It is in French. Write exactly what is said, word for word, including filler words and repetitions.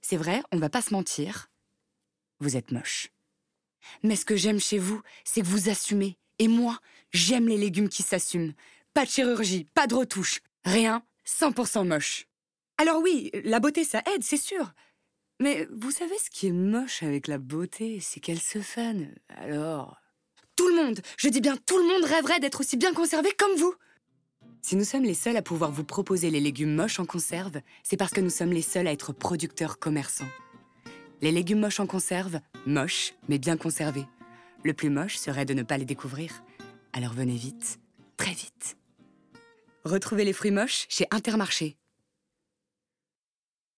C'est vrai, on va pas se mentir. Vous êtes moche. Mais ce que j'aime chez vous, c'est que vous assumez. Et moi, j'aime les légumes qui s'assument. Pas de chirurgie, pas de retouche. Rien, cent pour cent moche. Alors oui, la beauté, ça aide, c'est sûr. Mais vous savez ce qui est moche avec la beauté, c'est qu'elle se fane. Alors... Tout le monde, je dis bien tout le monde rêverait d'être aussi bien conservé comme vous. Si nous sommes les seuls à pouvoir vous proposer les légumes moches en conserve, c'est parce que nous sommes les seuls à être producteurs commerçants. Les légumes moches en conserve, moches, mais bien conservés. Le plus moche serait de ne pas les découvrir. Alors venez vite, très vite. Retrouvez les fruits moches chez Intermarché.